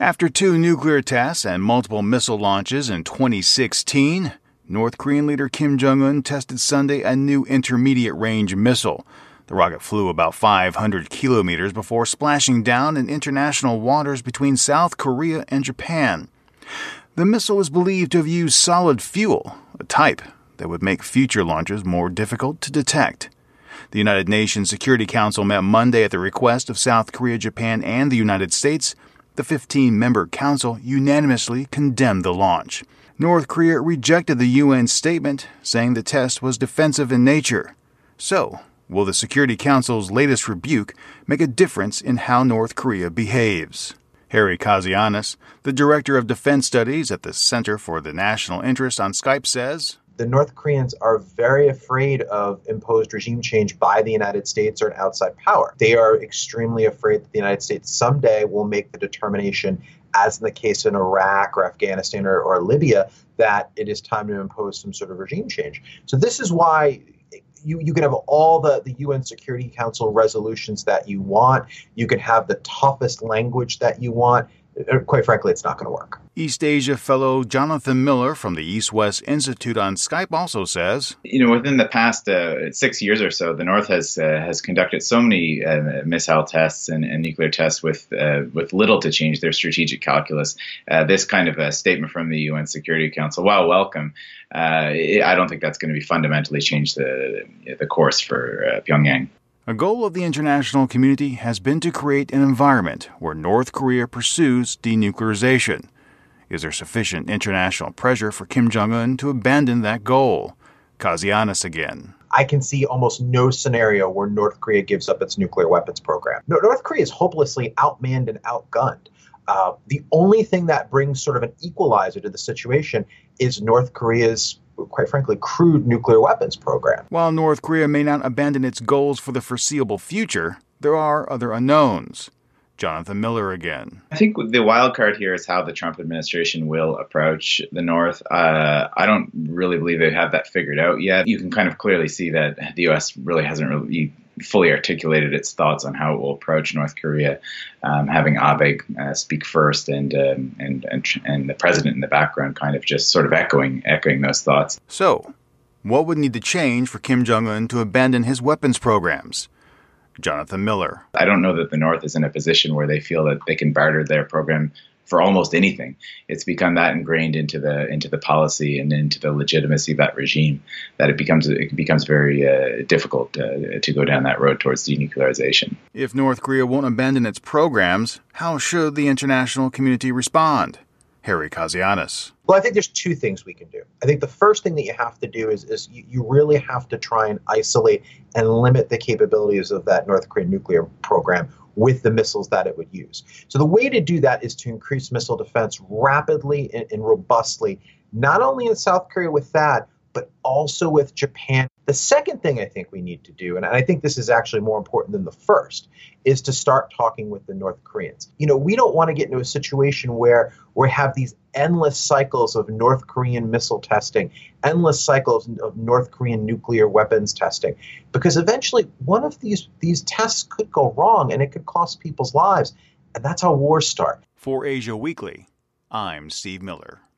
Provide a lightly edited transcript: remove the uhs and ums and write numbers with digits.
After 2 nuclear tests and multiple missile launches in 2016, North Korean leader Kim Jong-un tested Sunday a new intermediate-range missile. The rocket flew about 500 kilometers before splashing down in international waters between South Korea and Japan. The missile is believed to have used solid fuel, a type that would make future launches more difficult to detect. The United Nations Security Council met Monday at the request of South Korea, Japan, and the United States. The 15-member council unanimously condemned the launch. North Korea rejected the UN statement, saying the test was defensive in nature. So, will the Security Council's latest rebuke make a difference in how North Korea behaves? Harry Kazianis, the director of defense studies at the Center for the National Interest on Skype, says, the North Koreans are very afraid of imposed regime change by the United States or an outside power. They are extremely afraid that the United States someday will make the determination, as in the case in Iraq or Afghanistan or Libya, that it is time to impose some sort of regime change. So this is why you can have all the UN Security Council resolutions that you want. You can have the toughest language that you want. Quite frankly, it's not going to work. East Asia fellow Jonathan Miller from the East-West Institute on Skype also says, within the past 6 years or so, the North has conducted so many missile tests and nuclear tests with little to change their strategic calculus. This kind of a statement from the UN Security Council, while welcome, I don't think that's going to be fundamentally change the course for Pyongyang. A goal of the international community has been to create an environment where North Korea pursues denuclearization. Is there sufficient international pressure for Kim Jong-un to abandon that goal? Kazianis again. I can see almost no scenario where North Korea gives up its nuclear weapons program. North Korea is hopelessly outmanned and outgunned. The only thing that brings sort of an equalizer to the situation is North Korea's, quite frankly, crude nuclear weapons program. While North Korea may not abandon its goals for the foreseeable future, there are other unknowns. Jonathan Miller again. I think the wild card here is how the Trump administration will approach the North. I don't really believe they have that figured out yet. You can kind of clearly see that the U.S. really hasn't really fully articulated its thoughts on how it will approach North Korea, having Abe speak first and the president in the background kind of just sort of echoing those thoughts. So, what would need to change for Kim Jong-un to abandon his weapons programs? Jonathan Miller. I don't know that the North is in a position where they feel that they can barter their program for almost anything. It's become that ingrained into the policy and into the legitimacy of that regime that it becomes very difficult to go down that road towards denuclearization. If North Korea won't abandon its programs, how should the international community respond? Harry Kazianis. Well, I think there's two things we can do. I think the first thing that you have to do is you really have to try and isolate and limit the capabilities of that North Korean nuclear program with the missiles that it would use. So the way to do that is to increase missile defense rapidly and robustly, not only in South Korea with that, but also with Japan. The second thing I think we need to do, and I think this is actually more important than the first, is to start talking with the North Koreans. We don't want to get into a situation where we have these endless cycles of North Korean missile testing, endless cycles of North Korean nuclear weapons testing, because eventually one of these tests could go wrong and it could cost people's lives. And that's how wars start. For Asia Weekly, I'm Steve Miller.